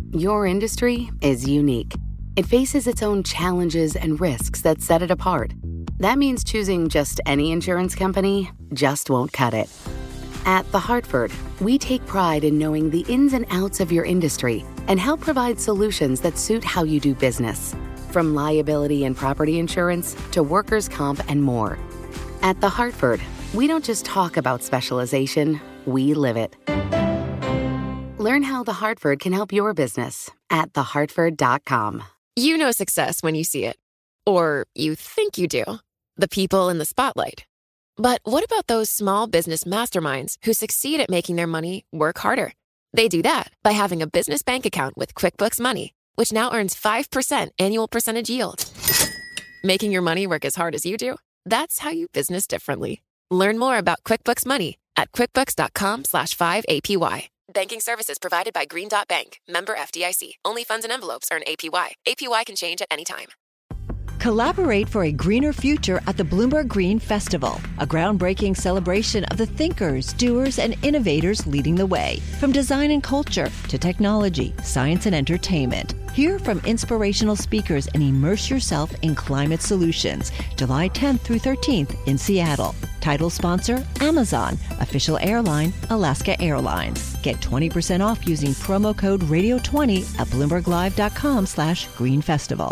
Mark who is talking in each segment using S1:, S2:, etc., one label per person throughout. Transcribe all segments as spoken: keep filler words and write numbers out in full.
S1: Your industry is unique. It faces its own challenges and risks that set it apart. That means choosing just any insurance company just won't cut it. At The Hartford, we take pride in knowing the ins and outs of your industry and help provide solutions that suit how you do business. From liability and property insurance to workers' comp and more. At The Hartford, we don't just talk about specialization, we live it. Learn how The Hartford can help your business at the hartford dot com.
S2: You know success when you see it. Or you think you do. The people in the spotlight. But what about those small business masterminds who succeed at making their money work harder? They do that by having a business bank account with QuickBooks Money, which now earns five percent annual percentage yield. Making your money work as hard as you do? That's how you business differently. Learn more about QuickBooks Money at quickbooks.com slash 5APY. Banking services provided by Green Dot Bank. Member F D I C. Only funds and envelopes earn A P Y. A P Y can change at any time.
S3: Collaborate for a greener future at the Bloomberg Green Festival, a groundbreaking celebration of the thinkers, doers, and innovators leading the way. From design and culture to technology, science, and entertainment. Hear from inspirational speakers and immerse yourself in climate solutions. July tenth through thirteenth in Seattle. Title sponsor, Amazon. Official airline, Alaska Airlines. Get twenty percent off using promo code radio twenty at bloomberglive.com slash green festival.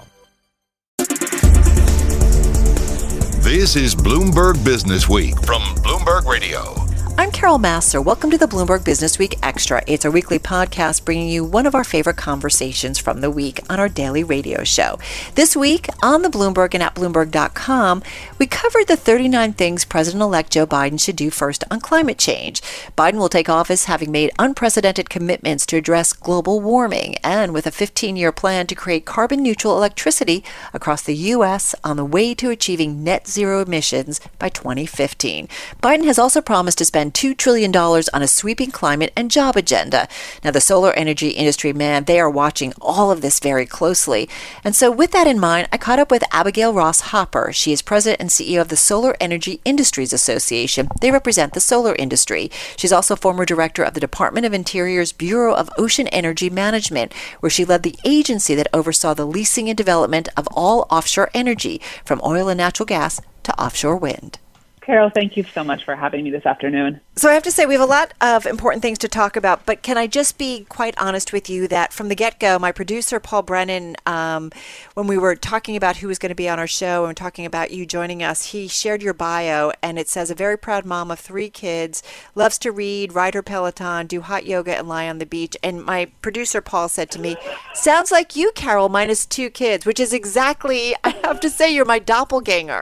S4: This is Bloomberg Business Week from Bloomberg Radio.
S5: I'm Carol Massar. Welcome to the Bloomberg Business Week Extra. It's our weekly podcast bringing you one of our favorite conversations from the week on our daily radio show. This week on the Bloomberg and at Bloomberg dot com, we covered the thirty-nine things President-elect Joe Biden should do first on climate change. Biden will take office having made unprecedented commitments to address global warming and with a fifteen-year plan to create carbon-neutral electricity across the U S on the way to achieving net zero emissions by twenty fifteen. Biden has also promised to spend two trillion dollars on a sweeping climate and job agenda. Now, the solar energy industry, man, they are watching all of this very closely. And so with that in mind, I caught up with Abigail Ross Hopper. She is president and C E O of the Solar Energy Industries Association. They represent the solar industry. She's also former director of the Department of Interior's Bureau of Ocean Energy Management, where she led the agency that oversaw the leasing and development of all offshore energy, from oil and natural gas to offshore wind.
S6: Carol, thank you so much for having me this afternoon.
S5: So I have to say, we have a lot of important things to talk about, but can I just be quite honest with you that from the get-go, my producer, Paul Brennan, um, when we were talking about who was going to be on our show and talking about you joining us, he shared your bio, and it says, a very proud mom of three kids, loves to read, ride her Peloton, do hot yoga, and lie on the beach. And my producer, Paul, said to me, sounds like you, Carol, minus two kids, which is exactly, I have to say, you're my doppelganger.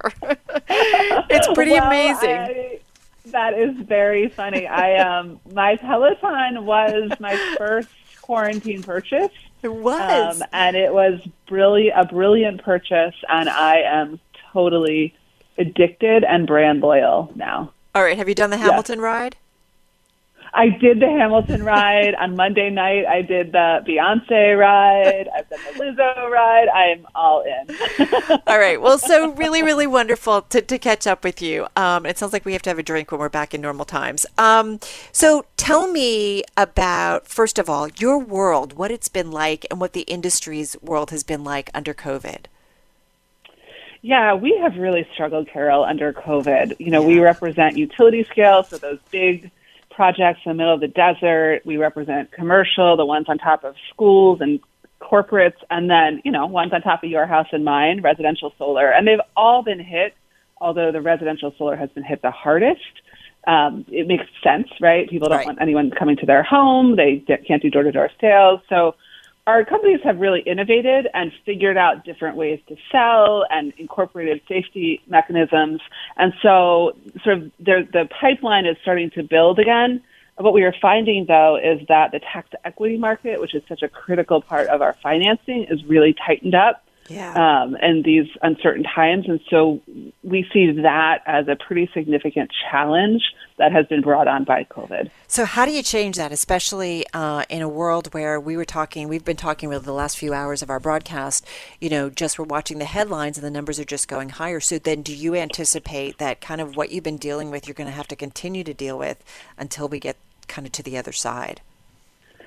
S5: It's pretty well, amazing.
S6: I- That is very funny. I um, my Peloton was my first quarantine purchase.
S5: It was,
S6: um, and it was brilliant, a brilliant purchase, and I am totally addicted and brand loyal now.
S5: All right, have you done the Hamilton yeah. ride?
S6: I did the Hamilton ride on Monday night. I did the Beyonce ride. I've done the Lizzo ride. I'm all in.
S5: All right. Well, so really, really wonderful to, to catch up with you. Um, it sounds like we have to have a drink when we're back in normal times. Um, so tell me about, first of all, your world, what it's been like and what the industry's world has been like under COVID.
S6: Yeah, we have really struggled, Carol, under COVID. You know, yeah. we represent utility scale, so those big projects in the middle of the desert. We represent commercial, the ones on top of schools and corporates, and then, you know, ones on top of your house and mine, residential solar. And they've all been hit, although the residential solar has been hit the hardest. Um, it makes sense, right? People don't right. want anyone coming to their home. They can't do door-to-door sales. So our companies have really innovated and figured out different ways to sell and incorporated safety mechanisms. And so sort of the, the pipeline is starting to build again. What we are finding, though, is that the tax equity market, which is such a critical part of our financing, is really tightened up
S5: yeah.
S6: um, in these uncertain times. And so we see that as a pretty significant challenge that has been brought on by COVID.
S5: So how do you change that, especially uh, in a world where we were talking, we've been talking really the last few hours of our broadcast, you know, just we're watching the headlines and the numbers are just going higher. So then do you anticipate that kind of what you've been dealing with, you're going to have to continue to deal with until we get kind of to the other side?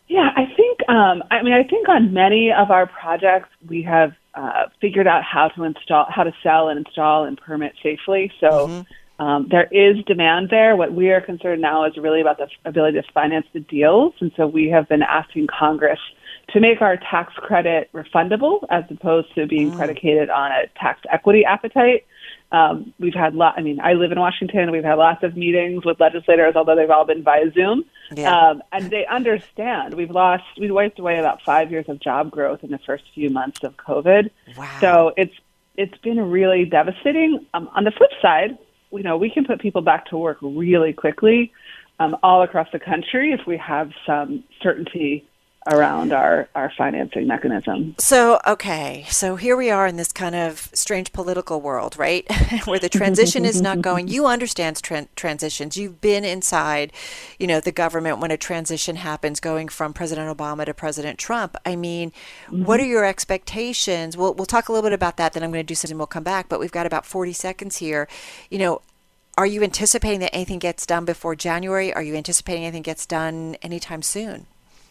S6: Yeah, I think, um, I mean, I think on many of our projects, we have uh, figured out how to install, how to sell and install and permit safely. So mm-hmm. um, there is demand there. What we are concerned now is really about the ability to finance the deals. And so we have been asking Congress to make our tax credit refundable as opposed to being mm. predicated on a tax equity appetite. Um, we've had lot. I mean, I live in Washington. We've had lots of meetings with legislators, although they've all been via Zoom. Yeah. Um, and they understand. We've lost. We wiped away about five years of job growth in the first few months of COVID.
S5: Wow.
S6: So it's it's been really devastating. Um, on the flip side, you know, we can put people back to work really quickly, um, all across the country if we have some certainty around our, our financing mechanism.
S5: So, okay, so here we are in this kind of strange political world, right? Where the transition is not going. You understand tra- transitions. You've been inside, you know, the government when a transition happens, going from President Obama to President Trump. I mean, mm-hmm. what are your expectations? We'll, we'll talk a little bit about that, then I'm going to do something, we'll come back, but we've got about forty seconds here. You know, are you anticipating that anything gets done before January? Are you anticipating anything gets done anytime soon?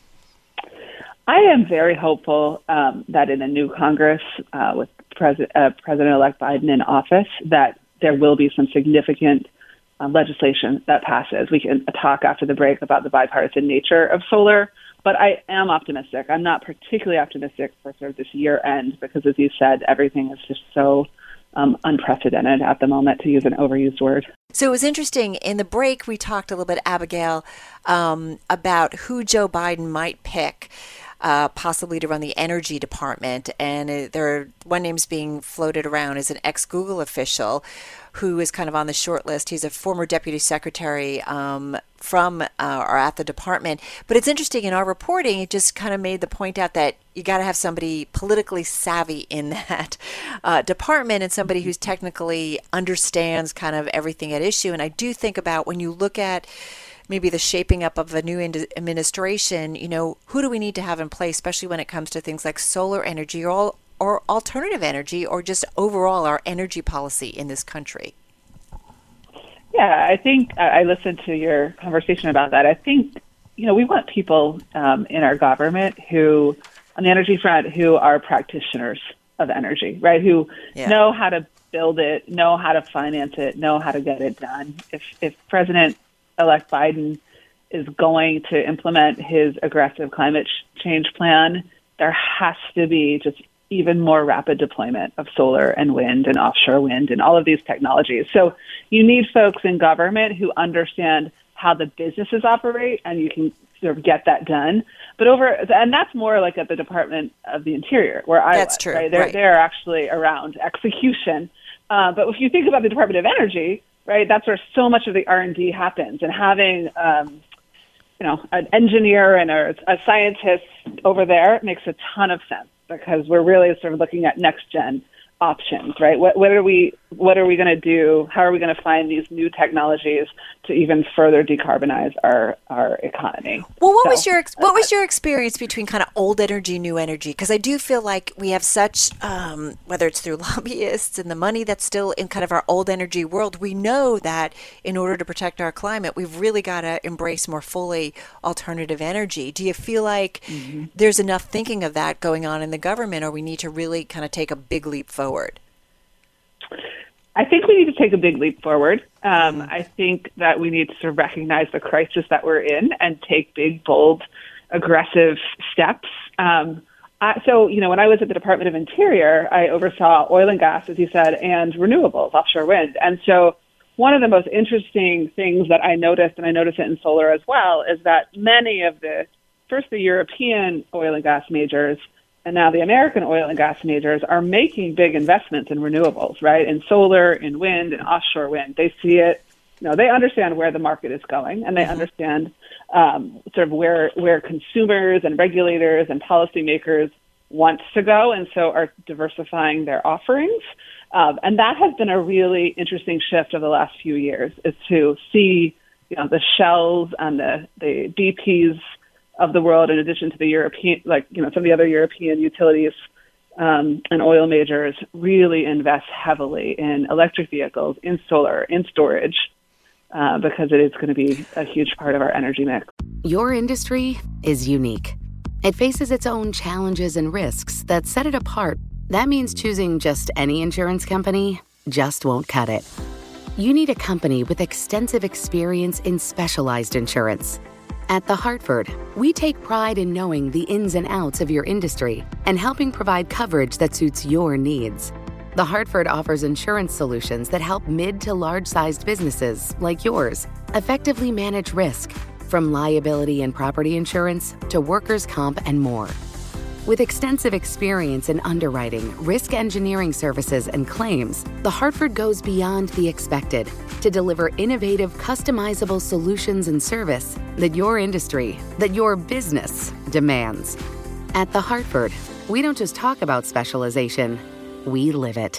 S6: I am very hopeful um, that in a new Congress uh, with Pres- uh, President-elect Biden in office, that there will be some significant uh, legislation that passes. We can talk after the break about the bipartisan nature of solar, but I am optimistic. I'm not particularly optimistic for sort of this year end because, as you said, everything is just so um, unprecedented at the moment, to use an overused word.
S5: So it was interesting. In the break, we talked a little bit, Abigail, um, about who Joe Biden might pick. Uh, possibly to run the energy department. And uh, there, one name's being floated around as an ex-Google official who is kind of on the short list. He's a former deputy secretary um, from uh, or at the department. But it's interesting, in our reporting, it just kind of made the point out that you got to have somebody politically savvy in that uh, department and somebody who's technically understands kind of everything at issue. And I do think about when you look at maybe the shaping up of a new administration, you know, who do we need to have in place, especially when it comes to things like solar energy or, all, or alternative energy or just overall our energy policy in this country?
S6: Yeah, I think I listened to your conversation about that. I think, you know, we want people um, in our government who, on the energy front, who are practitioners of energy, right, who yeah. know how to build it, know how to finance it, know how to get it done. If, if President elect Biden is going to implement his aggressive climate change plan, there has to be just even more rapid deployment of solar and wind and offshore wind and all of these technologies. So you need folks in government who understand how the businesses operate, and you can sort of get that done. But over, and that's more like at the Department of the Interior, where I
S5: that's
S6: was,
S5: true.
S6: Right? They're,
S5: right.
S6: they're actually around execution. Uh, but if you think about the Department of Energy, right, that's where so much of the R and D happens. And having, um, you know, an engineer and a, a scientist over there makes a ton of sense because we're really sort of looking at next gen options, right? What, what are we what are we going to do? How are we going to find these new technologies to even further decarbonize our, our economy?
S5: Well, what
S6: so,
S5: was your what was your experience between kind of old energy, new energy? Because I do feel like we have such, um, whether it's through lobbyists and the money that's still in kind of our old energy world, we know that in order to protect our climate, we've really got to embrace more fully alternative energy. Do you feel like mm-hmm. there's enough thinking of that going on in the government, or we need to really kind of take a big leap forward?
S6: I think we need to take a big leap forward. Um, I think that we need to sort of recognize the crisis that we're in and take big, bold, aggressive steps. Um, I, so, you know, when I was at the Department of Interior, I oversaw oil and gas, as you said, and renewables, offshore wind. And so one of the most interesting things that I noticed, and I noticed it in solar as well, is that many of the, first the European oil and gas majors, and now the American oil and gas majors are making big investments in renewables, right? In solar, in wind, and offshore wind. They see it, you know, they understand where the market is going, and they mm-hmm. understand um, sort of where where consumers and regulators and policymakers want to go, and so are diversifying their offerings. Um, and that has been a really interesting shift over the last few years, is to see, you know, the Shells and the, the B Ps of the world, in addition to the European, like, you know, some of the other European utilities um, and oil majors, really invest heavily in electric vehicles, in solar, in storage, uh, because it is going to be a huge part of our energy mix.
S1: Your industry is unique. It faces its own challenges and risks that set it apart. That means choosing just any insurance company just won't cut it. You need a company with extensive experience in specialized insurance. At The Hartford, we take pride in knowing the ins and outs of your industry and helping provide coverage that suits your needs. The Hartford offers insurance solutions that help mid to large-sized businesses like yours effectively manage risk, from liability and property insurance to workers' comp and more. With extensive experience in underwriting, risk engineering services, and claims, The Hartford goes beyond the expected to deliver innovative, customizable solutions and service that your industry, that your business demands. At The Hartford, we don't just talk about specialization, we live it.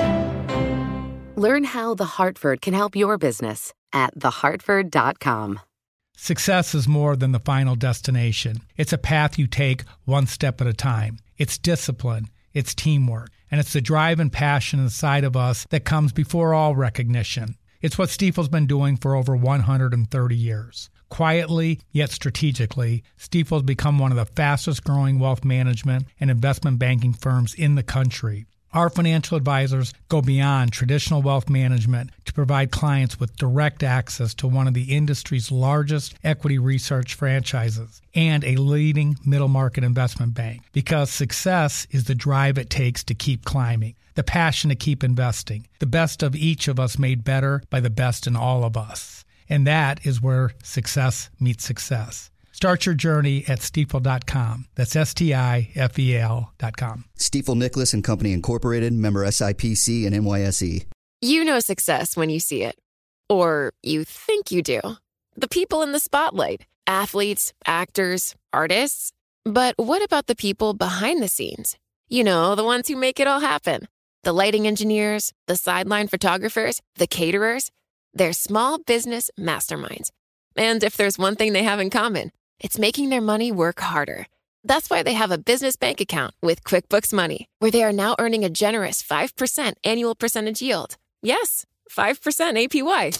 S1: Learn how The Hartford can help your business at the hartford dot com.
S7: Success is more than the final destination. It's a path you take one step at a time. It's discipline, it's teamwork, and it's the drive and passion inside of us that comes before all recognition. It's what Stifel's been doing for over one hundred thirty years. Quietly, yet strategically, Stifel's become one of the fastest growing wealth management and investment banking firms in the country. Our financial advisors go beyond traditional wealth management to provide clients with direct access to one of the industry's largest equity research franchises and a leading middle market investment bank. Because success is the drive it takes to keep climbing, the passion to keep investing, the best of each of us made better by the best in all of us. And that is where success meets success. Start your journey at stifel dot com. That's S T I F E L dot com.
S8: Stifel Nicholas and Company Incorporated, member S I P C and N Y S E.
S2: You know success when you see it. Or you think you do. The people in the spotlight. Athletes, actors, artists. But what about the people behind the scenes? You know, the ones who make it all happen. The lighting engineers, the sideline photographers, the caterers. They're small business masterminds. And if there's one thing they have in common, it's making their money work harder. That's why they have a business bank account with QuickBooks Money, where they are now earning a generous five percent annual percentage yield. Yes, five percent A P Y.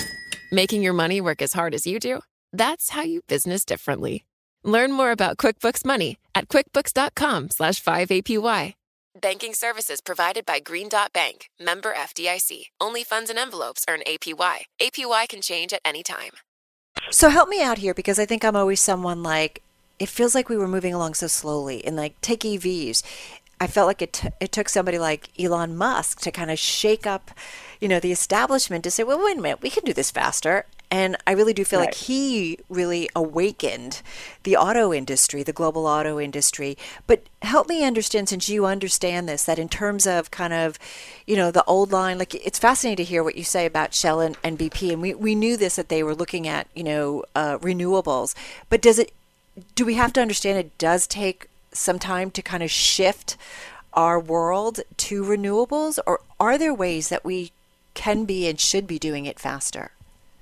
S2: Making your money work as hard as you do? That's how you business differently. Learn more about QuickBooks Money at quickbooks.com slash 5APY. Banking services provided by Green Dot Bank, member F D I C. Only funds and envelopes earn A P Y. A P Y can change at any time.
S5: So help me out here, because I think I'm always someone like, it feels like we were moving along so slowly. And like, take E Vs. I felt like it, t- it took somebody like Elon Musk to kind of shake up, you know, the establishment to say, well, wait a minute, we can do this faster. And I really do feel right. like he really awakened the auto industry, the global auto industry. But help me understand, since you understand this, that in terms of kind of, you know, the old line, like it's fascinating to hear what you say about Shell and, and B P. And we, we knew this, that they were looking at, you know, uh, renewables. But does it, do we have to understand it does take some time to kind of shift our world to renewables? Or are there ways that we can be and should be doing it faster?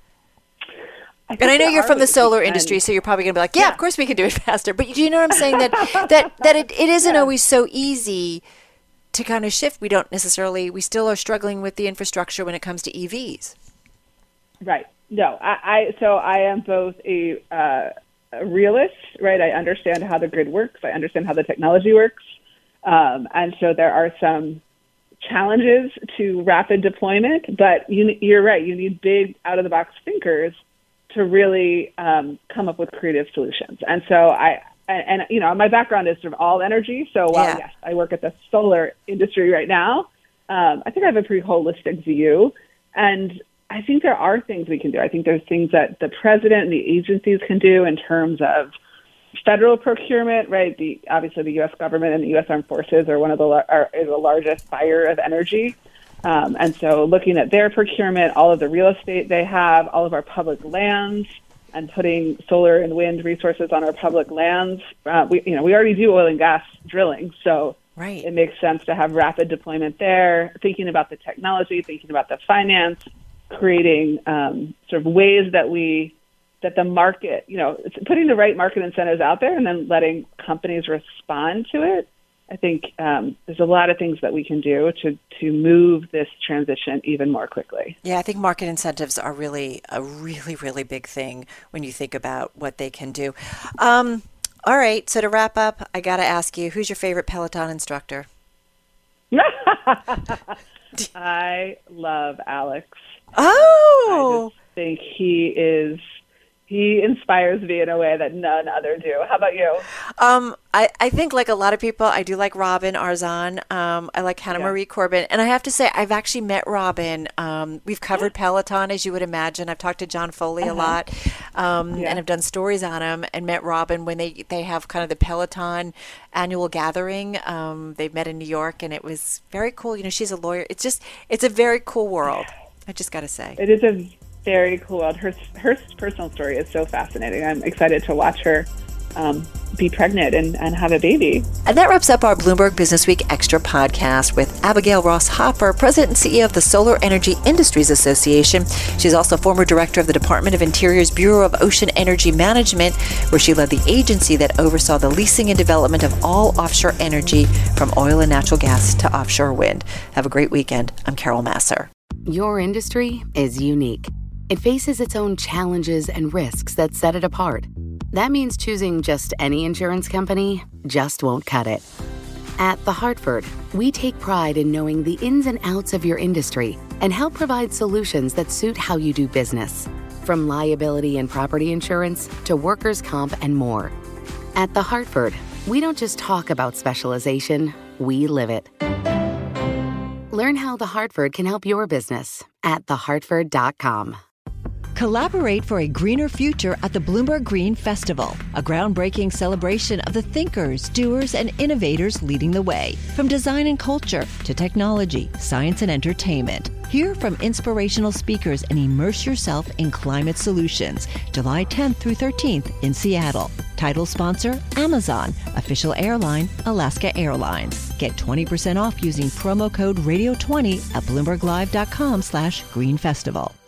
S5: I and I know you're from the solar industry, so you're probably going to be like, yeah, yeah, of course we can do it faster. But do you know what I'm saying? That that that it, it isn't yeah. always so easy to kind of shift. We don't necessarily, we still are struggling with the infrastructure when it comes to E Vs.
S6: Right. No, I, I so I am both a, uh, a realist, right? I understand how the grid works. I understand how the technology works. Um, and so there are some challenges to rapid deployment, but you, you're right. You need big out-of-the-box thinkers to really um, come up with creative solutions. And so I, and, and, you know, my background is sort of all energy. So while, yeah. yes, I work at the solar industry right now, um, I think I have a pretty holistic view. And I think there are things we can do. I think there's things that the president and the agencies can do in terms of federal procurement, right? The obviously the U S government and the U S Armed Forces are one of the, are, is the largest buyer of energy. Um, and so looking at their procurement, all of the real estate they have, all of our public lands, and putting solar and wind resources on our public lands. Uh, we, you know, we already do oil and gas drilling, so right. It makes sense to have rapid deployment there, thinking about the technology, thinking about the finance, creating um, sort of ways that we, that the market, you know, it's putting the right market incentives out there and then letting companies respond to it I think um, there's a lot of things that we can do to, to move this transition even more quickly.
S5: Yeah, I think market incentives are really a really, really big thing when you think about what they can do. Um, all right, so to wrap up, I got to ask you, who's your favorite Peloton instructor?
S6: I love Alex.
S5: Oh!
S6: I just think he is... He inspires me in a way that none other do. How about you?
S5: Um, I, I think like a lot of people, I do like Robin Arzon. Um, I like Hannah yeah. Marie Corbin. And I have to say, I've actually met Robin. Um, we've covered yeah. Peloton, as you would imagine. I've talked to John Foley uh-huh. a lot. Um, yeah. And I've done stories on him and met Robin when they, they have kind of the Peloton annual gathering. Um, they've met in New York, and it was very cool. You know, she's a lawyer. It's just, it's a very cool world. I just got to say.
S6: It is a very cool world. Her, her personal story is so fascinating. I'm excited to watch her um, be pregnant and, and have a baby.
S5: And that wraps up our Bloomberg Business Week Extra podcast with Abigail Ross Hopper, President and C E O of the Solar Energy Industries Association. She's also former director of the Department of Interior's Bureau of Ocean Energy Management, where she led the agency that oversaw the leasing and development of all offshore energy from oil and natural gas to offshore wind. Have a great weekend. I'm Carol Massar.
S1: Your industry is unique. It faces its own challenges and risks that set it apart. That means choosing just any insurance company just won't cut it. At The Hartford, we take pride in knowing the ins and outs of your industry and help provide solutions that suit how you do business, from liability and property insurance to workers' comp and more. At The Hartford, we don't just talk about specialization, we live it. Learn how The Hartford can help your business at the hartford dot com.
S3: Collaborate for a greener future at the Bloomberg Green Festival, a groundbreaking celebration of the thinkers, doers, and innovators leading the way. From design and culture to technology, science, and entertainment. Hear from inspirational speakers and immerse yourself in climate solutions. July tenth through thirteenth in Seattle. Title sponsor, Amazon. Official airline, Alaska Airlines. Get twenty percent off using promo code radio twenty at bloomberg live dot com slash green festival.